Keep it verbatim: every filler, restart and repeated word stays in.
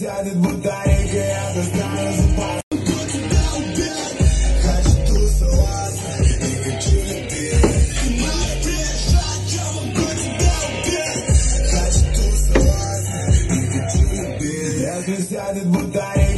сядет батарейка, я достану запас. Хочу тусоваться, не хочу любить. Моя приезжать, я могу тебя убить. Хочу тусоваться, не хочу любить. Если сядет батарейка.